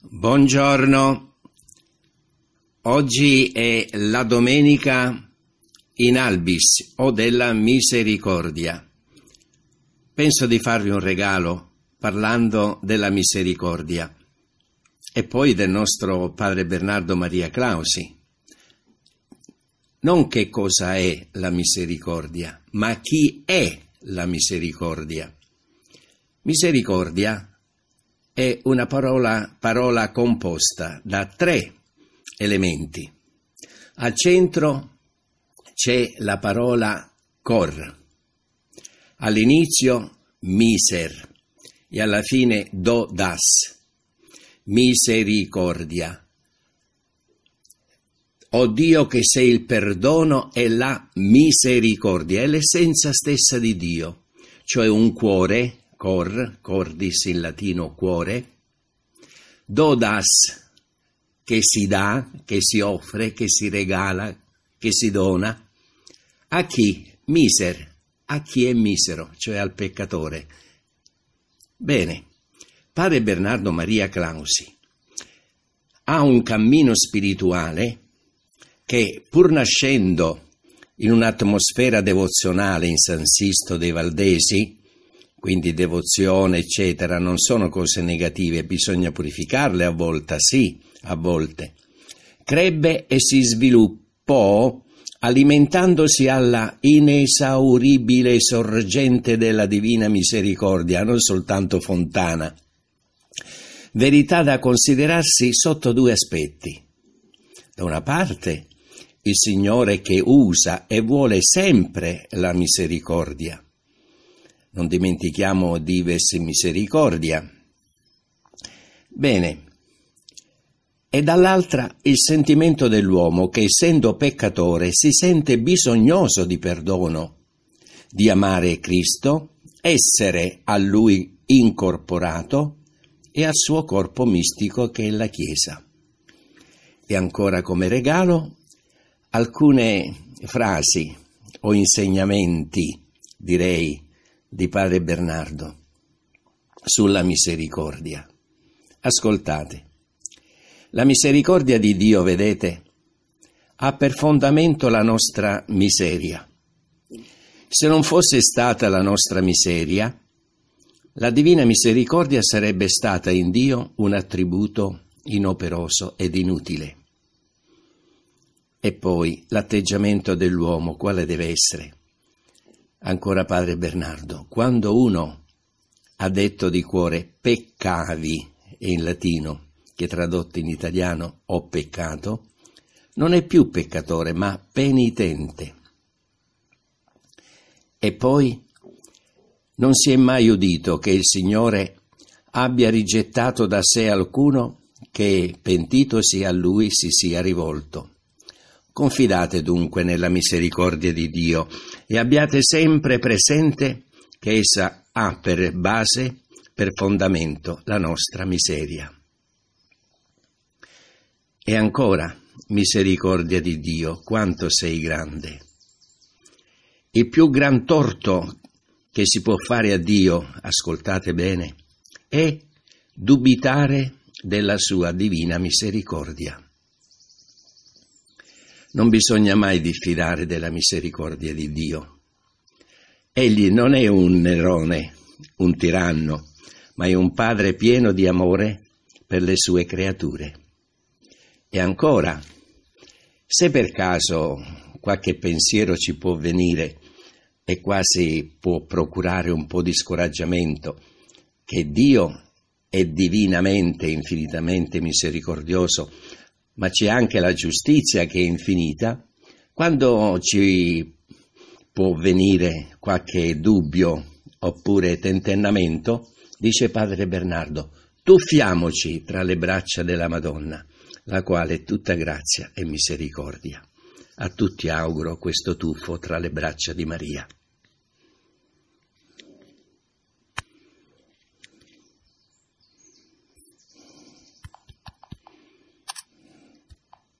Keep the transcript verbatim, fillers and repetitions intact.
Buongiorno, oggi è la domenica in albis o della misericordia. Penso di farvi un regalo parlando della misericordia e poi del nostro padre Bernardo Maria Clausi. Non che cosa è la misericordia, ma chi è la misericordia. Misericordia è una parola, parola composta da tre elementi. Al centro c'è la parola cor, all'inizio miser e alla fine do das, misericordia. O Dio che sei il perdono e la misericordia, è l'essenza stessa di Dio, cioè un cuore, cor, cordis in latino cuore, do das, che si dà, che si offre, che si regala, che si dona, a chi? Miser, a chi è misero, cioè al peccatore. Bene, padre Bernardo Maria Clausi ha un cammino spirituale che, pur nascendo in un'atmosfera devozionale in San Sisto dei Valdesi, quindi devozione, eccetera, non sono cose negative, bisogna purificarle a volte, sì, a volte. Crebbe e si sviluppò alimentandosi alla inesauribile sorgente della divina misericordia, non soltanto fontana. Verità da considerarsi sotto due aspetti. Da una parte, il Signore che usa e vuole sempre la misericordia. Non dimentichiamo dives misericordia. Bene. E dall'altra il sentimento dell'uomo che, essendo peccatore, si sente bisognoso di perdono, di amare Cristo, essere a Lui incorporato e al suo corpo mistico che è la Chiesa. E ancora come regalo alcune frasi o insegnamenti, direi, di padre Bernardo sulla misericordia. Ascoltate. La misericordia di Dio, vedete, ha per fondamento la nostra miseria. Se non fosse stata la nostra miseria, la divina misericordia sarebbe stata in Dio un attributo inoperoso ed inutile. E poi l'atteggiamento dell'uomo quale deve essere? Ancora padre Bernardo, quando uno ha detto di cuore peccavi in latino, che tradotto in italiano ho peccato, non è più peccatore ma penitente. E poi non si è mai udito che il Signore abbia rigettato da sé alcuno che, pentitosi a Lui, si sia rivolto. Confidate dunque nella misericordia di Dio e abbiate sempre presente che essa ha per base, per fondamento, la nostra miseria. E ancora, misericordia di Dio, quanto sei grande. Il più gran torto che si può fare a Dio, ascoltate bene, è dubitare della sua divina misericordia. Non bisogna mai diffidare della misericordia di Dio. Egli non è un Nerone, un tiranno, ma è un padre pieno di amore per le sue creature. E ancora, se per caso qualche pensiero ci può venire e quasi può procurare un po' di scoraggiamento, che Dio è divinamente, infinitamente misericordioso, ma c'è anche la giustizia che è infinita, quando ci può venire qualche dubbio oppure tentennamento, dice padre Bernardo, tuffiamoci tra le braccia della Madonna, la quale è tutta grazia e misericordia. A tutti auguro questo tuffo tra le braccia di Maria.